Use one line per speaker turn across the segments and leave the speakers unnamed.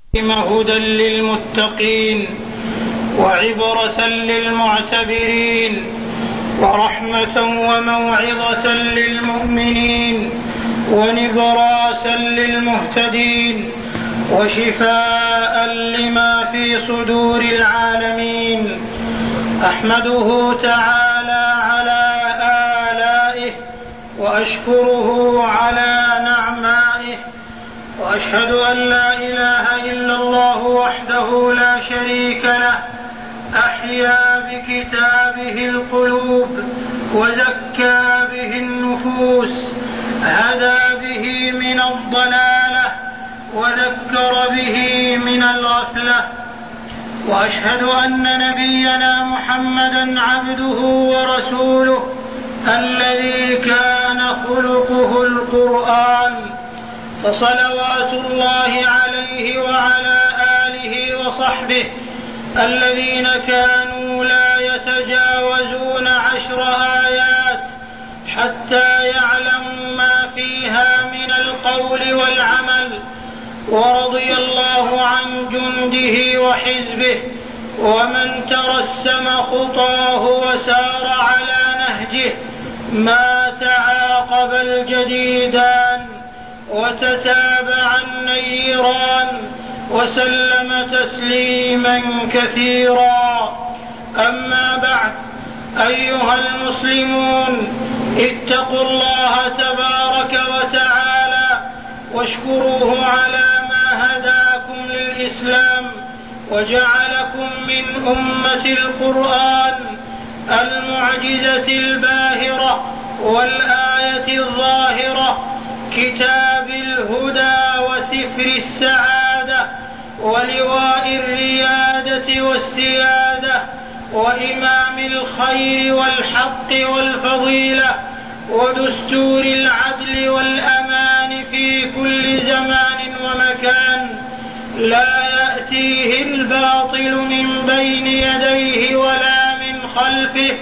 هدى للمتقين وعبرة للمعتبرين ورحمة وموعظة للمؤمنين ونبراسا للمهتدين وشفاء لما في صدور العالمين. أحمده تعالى على آلائه وأشكره على نعمائه، وأشهد أن لا إله إلا الله وحده لا شريك له، أحيا بكتابه القلوب وزكى به النفوس، هدى به من الضلالة وذكر به من الغفلة. وأشهد أن نبينا محمدا عبده ورسوله الذي كان خلقه القرآن، فصلوات الله عليه وعلى آله وصحبه الذين كانوا لا يتجاوزون 10 آيات حتى يعلموا ما فيها من القول والعمل. ورضي الله عن جنده وحزبه ومن ترسم خطاه وسار على نهجه ما تعاقب الجديدان وتتابع النيران، وسلم تسليما كثيرا. أما بعد، أيها المسلمون، اتقوا الله تبارك وتعالى واشكروه على ما هداكم للإسلام وجعلكم من أمة القرآن المعجزة الباهرة والآية الظاهرة، كتاب الهدى وسفر السعادة ولواء الريادة والسيادة وإمام الخير والحق والفضيلة ودستور العدل والأمان في كل زمان ومكان، لا يأتيه الباطل من بين يديه ولا من خلفه،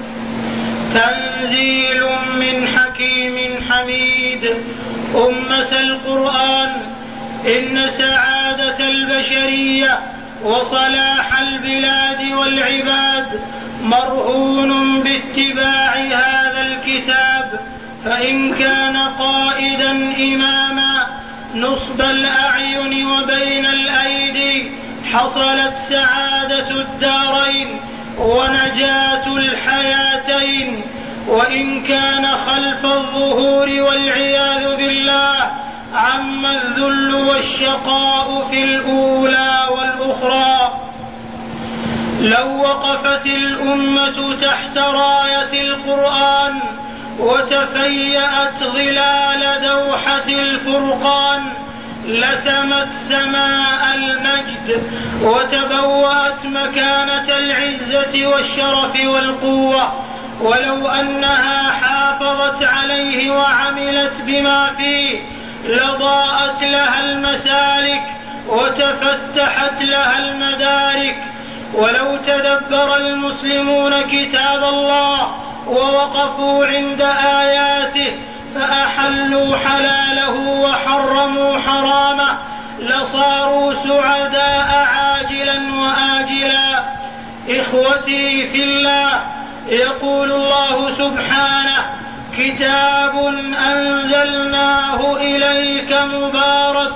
تنزيل من حكيم حميد. أمة القرآن، إن سعادة البشرية وصلاح البلاد والعباد مرهون باتباع هذا الكتاب، فإن كان قائدا إماما نصب الأعين وبين الأيدي حصلت سعادة الدارين ونجاة الحياتين، وإن كان خلف الظهور والعياذ بالله عم الذل والشقاء في الأولى والأخرى. لو وقفت الأمة تحت راية القرآن وتفيأت ظلال دوحة الفرقان لسمت سماء المجد وتبوأت مكانة العزة والشرف والقوة، ولو أنها حافظت عليه وعملت بما فيه لضاءت لها المسالك وتفتحت لها المدارك. ولو تدبر المسلمون كتاب الله ووقفوا عند آياته فأحلوا حلاله وحرموا حرامه لصاروا سعداء عاجلا وآجلا. إخوتي في الله، يقول الله سبحانه: كتاب أنزلناه إليك مبارك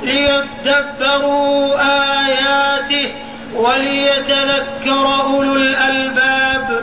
ليدبروا آياته وليتذكر أولو الألباب.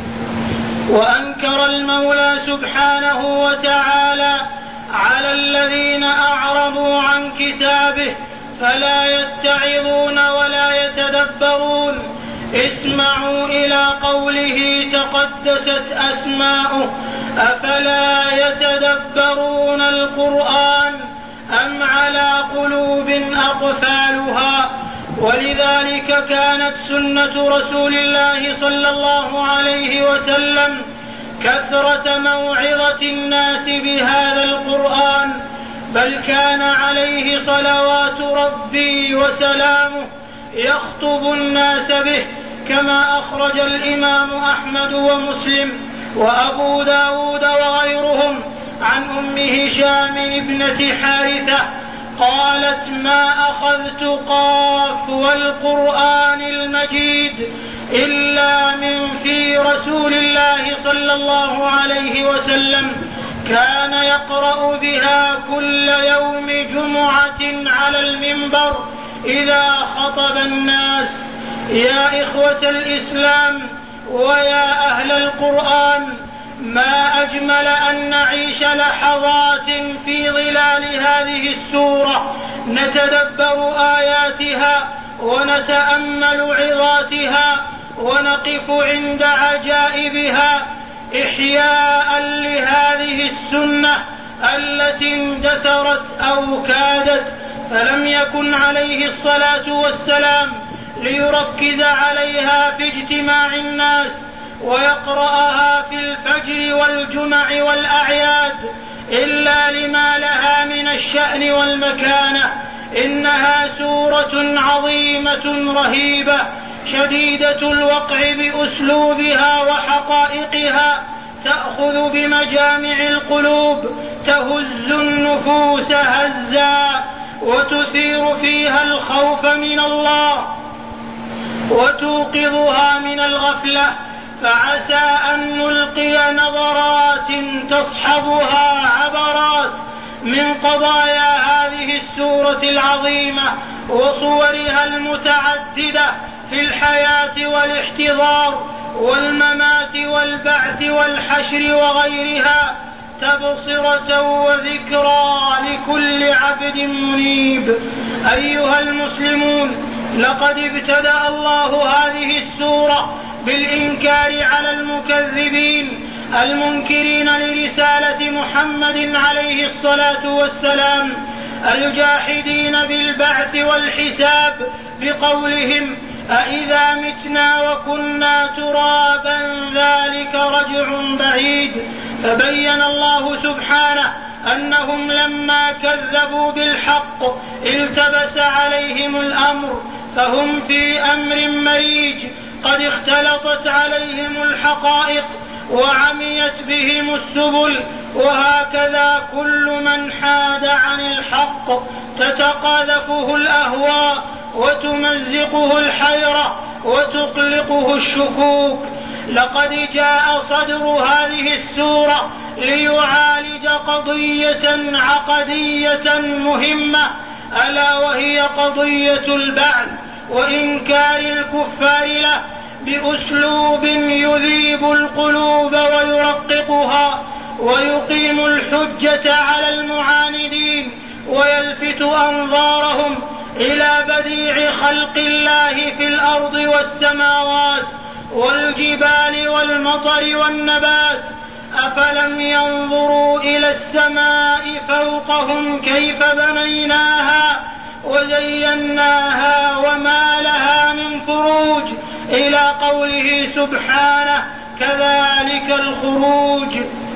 وأنكر المولى سبحانه وتعالى على الذين أعرضوا عن كتابه فلا يتعظون ولا يتدبرون. اسمعوا إلى قوله تقدست أسماؤه: أفلا يتدبرون القرآن أم على قلوب أقفالها. ولذلك كانت سنة رسول الله صلى الله عليه وسلم كثرة موعظة الناس بهذا القرآن، بل كان عليه صلوات ربي وسلامه يخطب الناس به، كما أخرج الإمام أحمد ومسلم وأبو داود وغيرهم عن أم هشام ابنة حارثة قالت: ما أخذت قاف والقرآن المجيد إلا من في رسول الله صلى الله عليه وسلم، كان يقرأ بها كل يوم جمعة على المنبر إذا خطب الناس. يا إخوة الإسلام ويا أهل القرآن، ما أجمل أن نعيش لحظات في ظلال هذه السورة نتدبر آياتها ونتأمل عظاتها ونقف عند عجائبها إحياء لهذه السنة التي اندثرت أو كادت، فلم يكن عليه الصلاة والسلام ليركز عليها في اجتماع الناس ويقرأها في الفجر والجمع والأعياد إلا لما لها من الشأن والمكانة. إنها سورة عظيمة رهيبة شديدة الوقع بأسلوبها وحقائقها، تأخذ بمجامع القلوب، تهز النفوس هزا، وتثير فيها الخوف من الله وتوقظها من الغفلة. فعسى أن نلقي نظرات تصحبها عبرات من قضايا هذه السورة العظيمة وصورها المتعددة في الحياة والاحتضار والممات والبعث والحشر وغيرها، تبصرة وذكرى لكل عبد منيب. أيها المسلمون، لقد ابتدأ الله هذه السورة بالإنكار على المكذبين المنكرين لرسالة محمد عليه الصلاة والسلام، الجاحدين بالبعث والحساب، بقولهم: أإذا متنا وكنا ترابا ذلك رجع بعيد. فبين الله سبحانه أنهم لما كذبوا بالحق التبس عليهم الأمر، فهم في أمر مريج، قد اختلطت عليهم الحقائق وعميت بهم السبل. وهكذا كل من حاد عن الحق تتقاذفه الأهواء وتمزقه الحيرة وتقلقه الشكوك. لقد جاء صدر هذه السورة ليعالج قضية عقدية مهمة، ألا وهي قضية البعث وإنكار الكفار له بأسلوب يذيب القلوب ويرققها ويقيم الحجة على المعاندين ويلفت أنظارهم إلى بديع خلق الله في الأرض والسماوات والجبال والمطر والنبات. أفلم ينظروا إلى السماء فوقهم كيف بنيناها وزيناها وما لها من فروج، إلى قوله سبحانه: كذلك الخروج.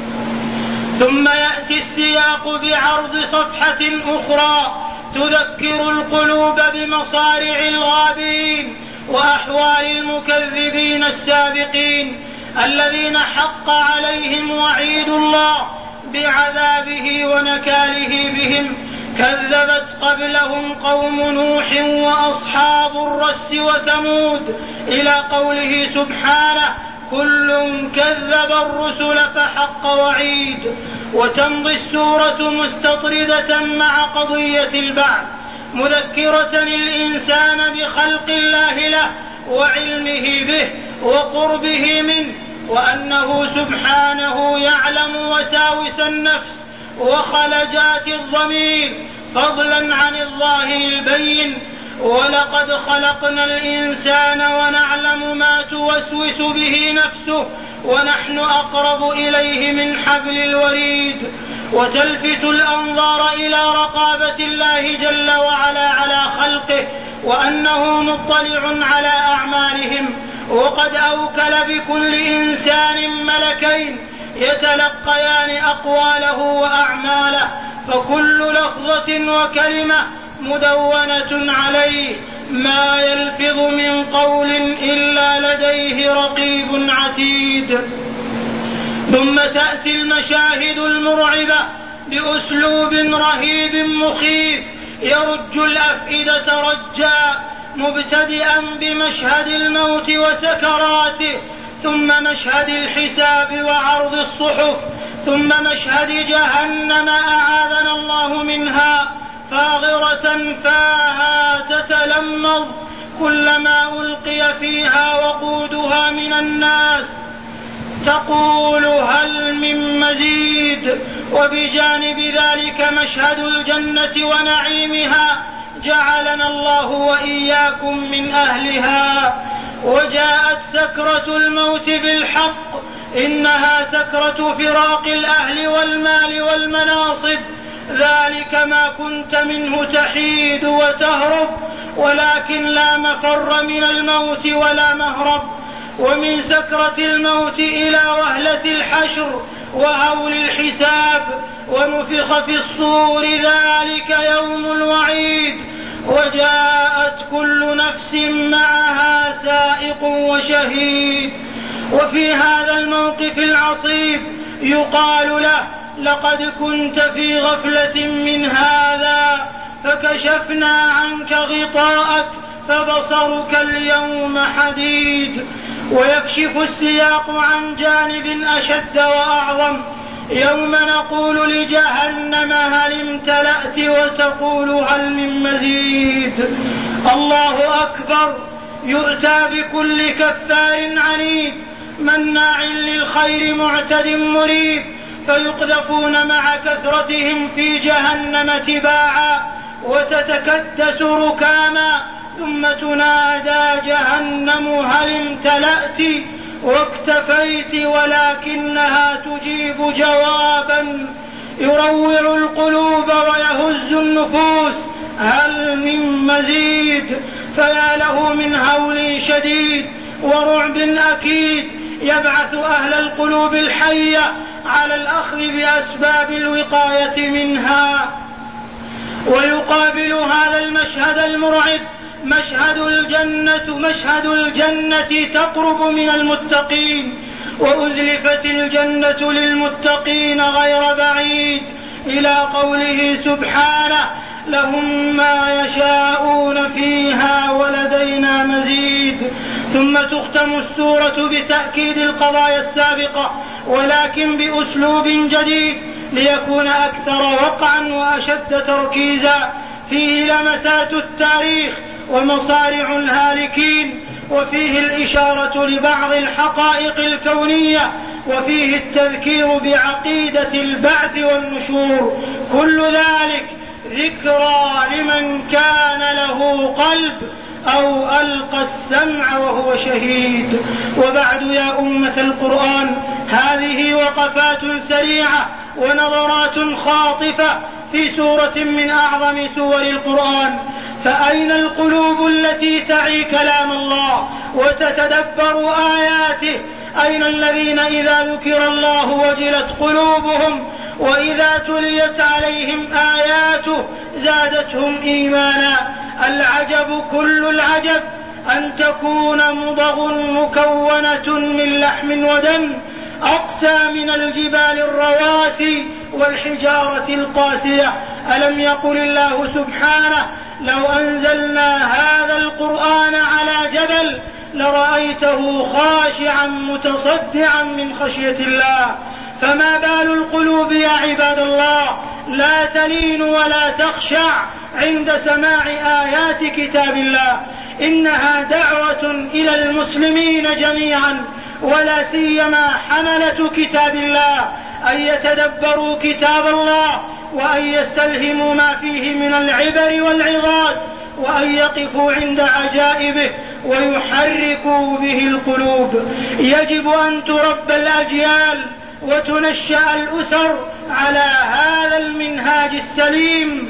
ثم يأتي السياق بعرض صفحة أخرى تذكر القلوب بمصارع الغابرين وأحوال المكذبين السابقين الذين حق عليهم وعيد الله بعذابه ونكاله بهم. كذبت قبلهم قوم نوح وأصحاب الرس وثمود، إلى قوله سبحانه: كل كذب الرسل فحق وعيد. وتمضي السورة مستطردة مع قضية البعث، مذكرة الإنسان بخلق الله له وعلمه به وقربه منه، وأنه سبحانه يعلم وساوس النفس وخلجات الضمير فضلا عن الظاهر البين. ولقد خلقنا الإنسان ونعلم ما توسوس به نفسه ونحن أقرب إليه من حبل الوريد. وتلفت الأنظار إلى رقابة الله جل وعلا على خلقه وأنه مطلع على أعمالهم، وقد أوكل بكل إنسان ملكين يتلقيان أقواله وأعماله، فكل لفظة وكلمة مدونة عليه، ما يلفظ من قول إلا لديه رقيب عتيد. ثم تأتي المشاهد المرعبة بأسلوب رهيب مخيف يرج الأفئدة رجا، مبتدئا بمشهد الموت وسكراته، ثم مشهد الحساب وعرض الصحف، ثم مشهد جهنم أعاذنا الله منها، فاغرة فاها تتلمظ، كلما ألقي فيها وقودها من الناس تقول هل من مزيد. وبجانب ذلك مشهد الجنة ونعيمها، جعلنا الله وإياكم من أهلها. وجاءت سكرة الموت بالحق، إنها سكرة فراق الأهل والمال والمناصب، ذلك ما كنت منه تحيد وتهرب، ولكن لا مفر من الموت ولا مهرب. ومن سكرة الموت إلى وهلة الحشر وهول الحساب، ونفخ في الصور، ذلك يوم الوعيد، وجاءت كل نفس معها سائق وشهيد. وفي هذا الموقف العصيب يقال له لقد كنت في غفلة من هذا فكشفنا عنك غطاءك فبصرك اليوم حديد. ويكشف السياق عن جانب أشد وأعظم، يوم نقول لجهنم هل امتلأت وتقول هل من مزيد. الله أكبر. يؤتى بكل كفار عنيد مناع للخير معتد مريب، فيقذفون مع كثرتهم في جهنم تباعا وتتكدس ركاما، ثم تنادى جهنم هل امتلأت واكتفيت، ولكنها تجيب جوابا يروع القلوب ويهز النفوس، هل من مزيد. فيا له من هول شديد ورعب أكيد يبعث أهل القلوب الحية على الأخذ بأسباب الوقاية منها. ويقابل هذا المشهد المرعب مشهد الجنة تقرب من المتقين، وأزلفت الجنة للمتقين غير بعيد، إلى قوله سبحانه لهم ما يشاءون فيها ولدينا مزيد. ثم تختم السورة بتأكيد القضايا السابقة، ولكن بأسلوب جديد ليكون أكثر وقعا وأشد تركيزا، فيه لمسات التاريخ ومصارع الهالكين، وفيه الإشارة لبعض الحقائق الكونية، وفيه التذكير بعقيدة البعث والنشور. كل ذلك ذكرى لمن كان له قلب أو ألقى السمع وهو شهيد. وبعد يا أمة القرآن، هذه وقفات سريعة ونظرات خاطفة في سورة من أعظم سور القرآن. فأين القلوب التي تعي كلام الله وتتدبر آياته؟ أين الذين إذا ذكر الله وجلت قلوبهم وإذا تليت عليهم آياته زادتهم إيمانا؟ العجب كل العجب أن تكون مضغ مكونة من لحم ودم أقسى من الجبال الرواسي والحجارة القاسية. ألم يقل الله سبحانه لو أنزلنا هذا القرآن على جبل لرأيته خاشعا متصدعا من خشية الله؟ فما بال القلوب يا عباد الله لا تلين ولا تخشع عند سماع آيات كتاب الله؟ إنها دعوة إلى المسلمين جميعا، ولا سيما حملة كتاب الله، أن يتدبروا كتاب الله، وأن يستلهموا ما فيه من العبر والعظات، وأن يقفوا عند عجائبه ويحركوا به القلوب. يجب أن تربى الأجيال وتنشأ الأسر على هذا المنهاج السليم،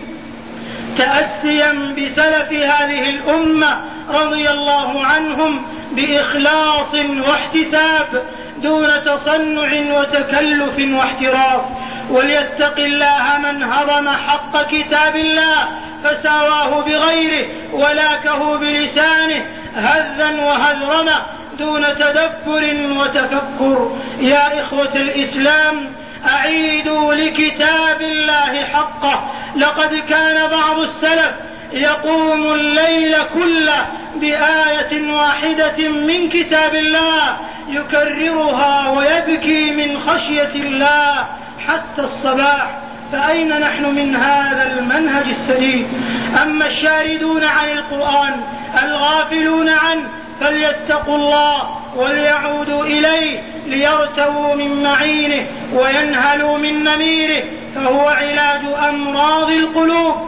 تأسيا بسلف هذه الأمة رضي الله عنهم بإخلاص واحتساب دون تصنع وتكلف واحتراف. وليتق الله من هضم حق كتاب الله فساواه بغيره ولاكه بلسانه هذا وهذرمه دون تدبر وتفكر. يا إخوة الإسلام، أعيدوا لكتاب الله حقه. لقد كان بعض السلف يقوم الليل كله بآية واحدة من كتاب الله يكررها ويبكي من خشية الله حتى الصباح. فأين نحن من هذا المنهج السديد؟ أما الشاردون عن القرآن الغافلون عنه فليتقوا الله وليعودوا إليه ليرتووا من معينه وينهلوا من نميره، فهو علاج أمراض القلوب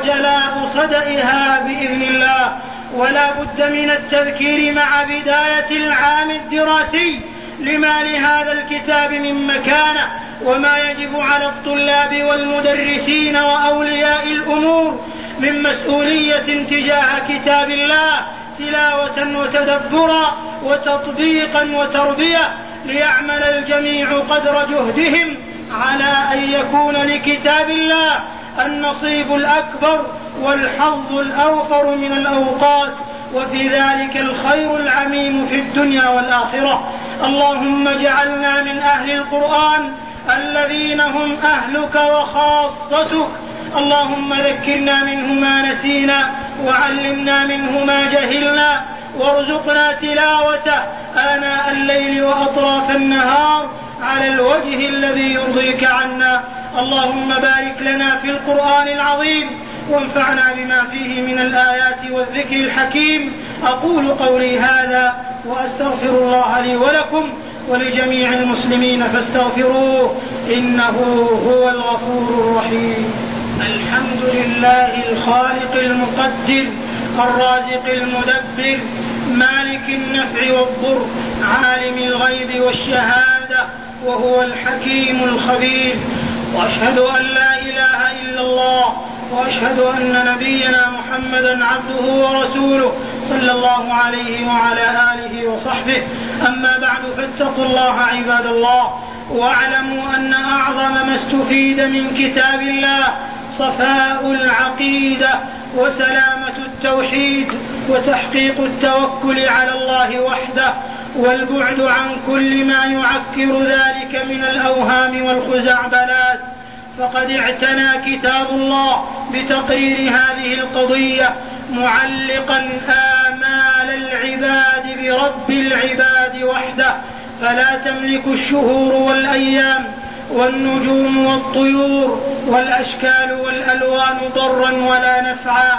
وجلاء صدئها بإذن الله. ولا بد من التذكير مع بداية العام الدراسي لما لهذا الكتاب من مكانة، وما يجب على الطلاب والمدرسين وأولياء الأمور من مسؤولية تجاه كتاب الله تلاوة وتدبرا وتطبيقا وتربية، ليعمل الجميع قدر جهدهم على أن يكون لكتاب الله النصيب الأكبر والحظ الأوفر من الأوقات، وفي ذلك الخير العميم في الدنيا والآخرة. اللهم اجعلنا من أهل القرآن الذين هم أهلك وخاصتك. اللهم ذكرنا منه ما نسينا وعلمنا منه ما جهلنا، وارزقنا تلاوته آناء الليل وأطراف النهار على الوجه الذي يرضيك عنا. اللهم بارك لنا في القرآن العظيم وانفعنا بما فيه من الآيات والذكر الحكيم. أقول قولي هذا وأستغفر الله لي ولكم ولجميع المسلمين فاستغفروه إنه هو الغفور الرحيم. الحمد لله الخالق المقدر الرازق المدبر مالك النفع والضر عالم الغيب والشهادة وهو الحكيم الخبير. وأشهد أن لا إله إلا الله وأشهد أن نبينا محمدا عبده ورسوله صلى الله عليه وعلى آله وصحبه. أما بعد فاتقوا الله عباد الله، واعلموا أن أعظم ما استفيد من كتاب الله صفاء العقيدة وسلامة التوحيد وتحقيق التوكل على الله وحده والبعد عن كل ما يعكر ذلك من الأوهام والخزعبلات. فقد اعتنى كتاب الله بتقرير هذه القضية معلقا آمال العباد برب العباد وحده، فلا تملك الشهور والأيام والنجوم والطيور والأشكال والألوان ضرا ولا نفعا،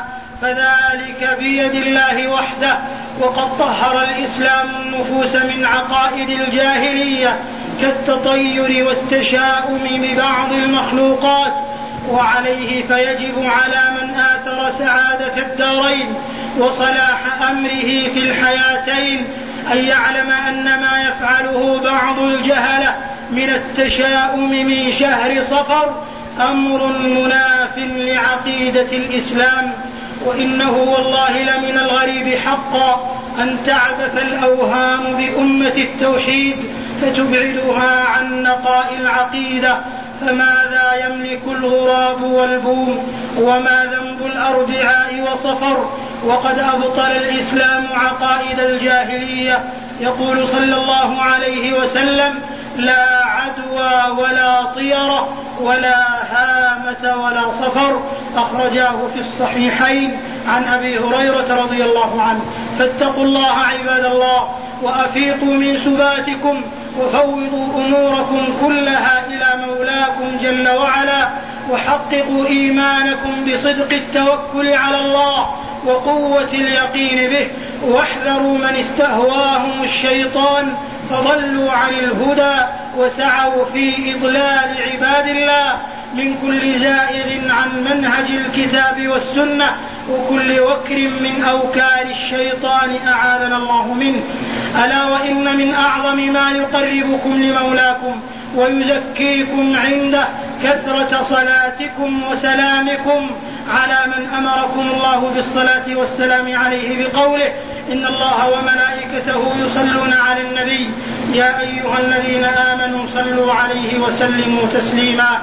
فذلك بيد الله وحده. وقد طهر الإسلام النفوس من عقائد الجاهلية كالتطير والتشاؤم ببعض المخلوقات، وعليه فيجب على من آثر سعادة الدارين وصلاح أمره في الحياتين أن يعلم أن ما يفعله بعض الجهلة من التشاؤم من شهر صفر أمر مناف لعقيدة الإسلام. وإنه والله لمن الغريب حقا أن تعبث الأوهام بأمة التوحيد فتبعدها عن نقاء العقيدة. فماذا يملك الغراب والبوم وما ذنب الأربعاء وصفر وقد أبطل الإسلام عقائد الجاهلية. يقول صلى الله عليه وسلم: لا عدوى ولا طيرة ولا هامة ولا صفر، أخرجاه في الصحيحين عن أبي هريرة رضي الله عنه. فاتقوا الله عباد الله وأفيقوا من سباتكم وفوضوا أموركم كلها إلى مولاكم جل وعلا، وحققوا إيمانكم بصدق التوكل على الله وقوة اليقين به، واحذروا من استهواهم الشيطان فضلوا عن الهدى وسعوا في إضلال عباد الله من كل زائغ عن منهج الكتاب والسنة وكل وكر من أوكار الشيطان أعاذنا الله منه. ألا وإن من أعظم ما يقربكم لمولاكم ويزكيكم عنده كثرة صلاتكم وسلامكم على من أمركم الله بالصلاة والسلام عليه بقوله: إن الله وملائكته يصلون على النبي يا أيها الذين آمنوا صلوا عليه وسلموا تسليما.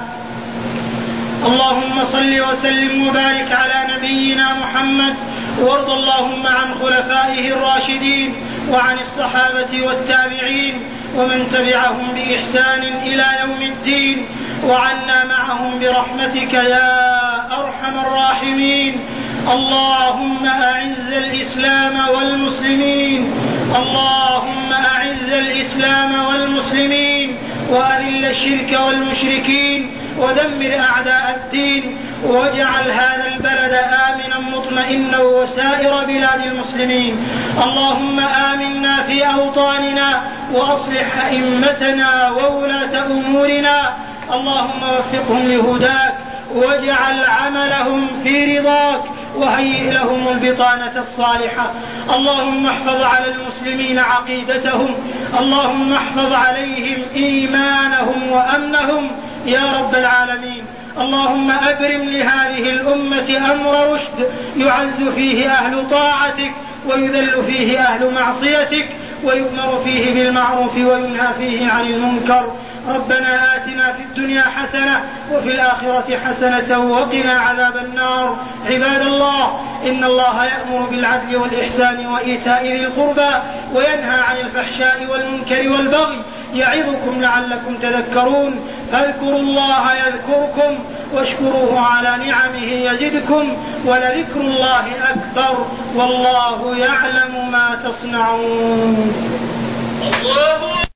اللهم صل وسلم وبارك على نبينا محمد، وارض اللهم عن خلفائه الراشدين وعن الصحابة والتابعين ومن تبعهم بإحسان إلى يوم الدين، وعنا معهم برحمتك يا أرحم الراحمين. اللهم أعز الإسلام والمسلمين، اللهم أعز الإسلام والمسلمين، وأذل الشرك والمشركين، ودمر أعداء الدين، واجعل هذا البلد آمنا مطمئنا وسائر بلاد المسلمين. اللهم آمنا في أوطاننا، وأصلح أئمتنا وولاة أمورنا، اللهم وفقهم لهداك، واجعل عملهم في رضاك، وهيئ لهم البطانة الصالحة. اللهم احفظ على المسلمين عقيدتهم، اللهم احفظ عليهم إيمانهم وأمنهم يا رب العالمين. اللهم أبرم لهذه الأمة أمر رشد يعز فيه أهل طاعتك، ويذل فيه أهل معصيتك، ويؤمر فيه بالمعروف وينهى فيه عن المنكر. ربنا آتنا في الدنيا حسنة وفي الآخرة حسنة وقنا عذاب النار. عباد الله، إن الله يأمر بالعدل والإحسان وإيتاء ذي القربى، وينهى عن الفحشاء والمنكر والبغي، يعظكم لعلكم تذكرون. فاذكروا الله يذكركم، واشكروه على نعمه يزدكم، ولذكر الله أكبر، والله يعلم ما تصنعون. الله